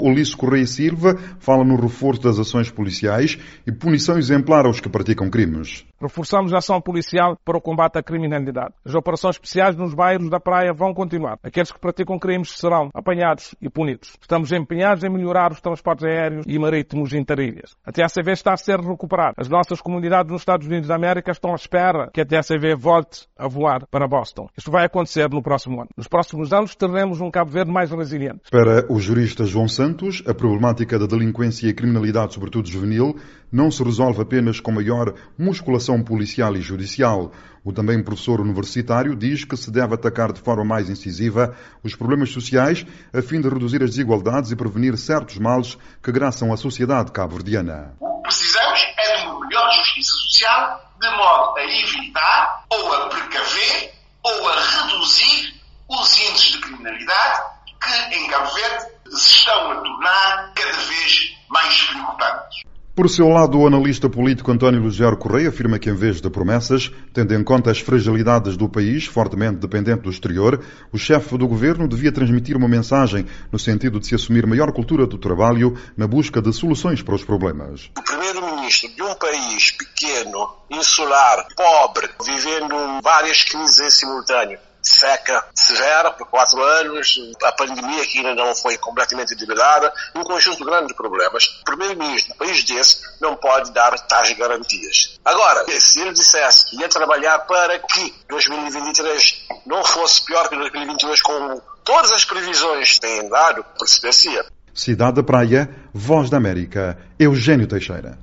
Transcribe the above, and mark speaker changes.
Speaker 1: Ulisses Correia Silva fala no reforço das ações policiais e punição exemplar aos que praticam crimes.
Speaker 2: Reforçamos a ação policial para o combate à criminalidade. As operações especiais nos bairros da praia vão continuar. Aqueles que praticam crimes serão apanhados e punidos. Estamos empenhados em melhorar os transportes aéreos e marítimos interilhas. A TACV está a ser recuperada. As nossas comunidades nos Estados Unidos da América estão à espera que a TACV volte a voar para Boston. Isto vai acontecer no próximo ano. Nos próximos anos teremos um Cabo Verde mais resiliente.
Speaker 1: Para o jurista João Santos, a problemática da delinquência e criminalidade, sobretudo juvenil, não se resolve apenas com maior musculação policial e judicial. O também professor universitário diz que se deve atacar de forma mais incisiva os problemas sociais a fim de reduzir as desigualdades e prevenir certos males que graçam a sociedade cabo-verdiana.
Speaker 3: O que precisamos é de uma melhor justiça social, de modo a evitar, ou a precaver, ou a reduzir os índices de criminalidade que em Cabo Verde se estão a tornar cada vez mais preocupantes.
Speaker 1: Por seu lado, o analista político António Lugero Correia afirma que, em vez de promessas, tendo em conta as fragilidades do país, fortemente dependente do exterior, o chefe do governo devia transmitir uma mensagem no sentido de se assumir maior cultura do trabalho na busca de soluções para os problemas.
Speaker 4: O primeiro-ministro de um país pequeno, insular, pobre, vivendo várias crises em simultâneo, seca severa por 4 anos, a pandemia que ainda não foi completamente liberada, um conjunto grande de problemas. O primeiro-ministro de um país desse não pode dar tais garantias. Agora, se ele dissesse que ia trabalhar para que 2023 não fosse pior que 2022, como todas as previsões têm dado, perceber-se-ia.
Speaker 1: Cidade da Praia, Voz da América, Eugênio Teixeira.